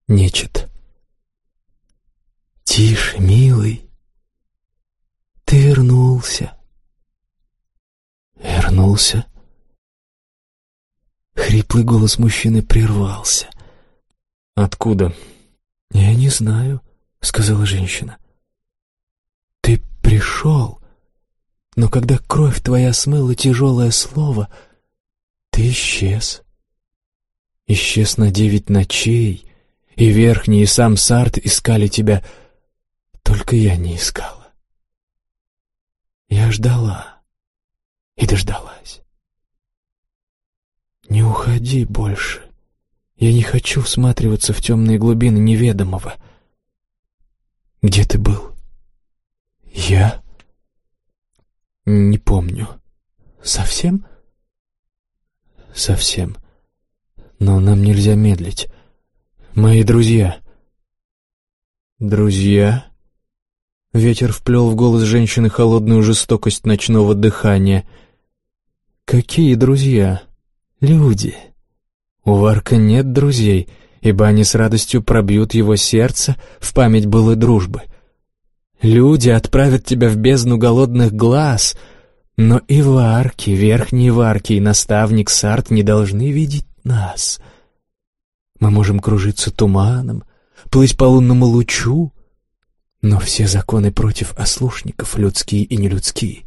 Нечет. «Тише, милый, ты вернулся». «Вернулся?» Хриплый голос мужчины прервался. «Откуда?» «Я не знаю», — сказала женщина. «Ты пришел, но когда кровь твоя смыла тяжелое слово, ты исчез. Исчез на 9 ночей, и Верхний, и сам Сарт искали тебя, только я не искала. Я ждала и дождалась. Не уходи больше. Я не хочу всматриваться в темные глубины неведомого. Где ты был?» «Я? Не помню. Совсем?» «Совсем. Но нам нельзя медлить. Мои друзья». «Друзья?» Ветер вплел в голос женщины холодную жестокость ночного дыхания. «Какие друзья? Люди. У Варка нет друзей, ибо они с радостью пробьют его сердце в память былой дружбы. Люди отправят тебя в бездну голодных глаз, но и Варки, верхние Варки и наставник Сарт не должны видеть нас. Мы можем кружиться туманом, плыть по лунному лучу, но все законы против ослушников, людские и нелюдские.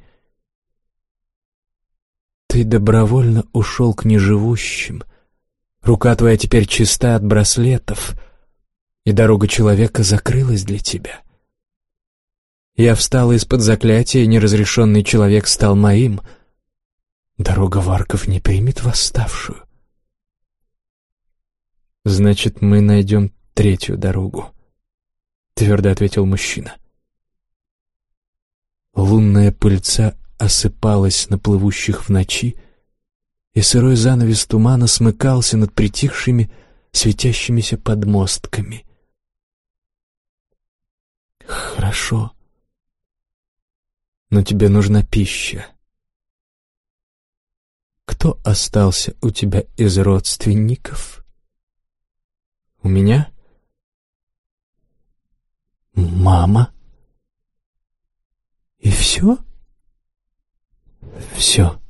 Ты добровольно ушел к неживущим. Рука твоя теперь чиста от браслетов, и дорога человека закрылась для тебя. Я встала из-под заклятия, и неразрешенный человек стал моим. Дорога Варков не примет восставшую. Значит, мы найдем 3-ю дорогу, — твердо ответил мужчина. Лунная пыльца осыпалась на плывущих в ночи, и сырой занавес тумана смыкался над притихшими, светящимися подмостками. «Хорошо, но тебе нужна пища. Кто остался у тебя из родственников?» «У меня? Мама. И все?» «Все.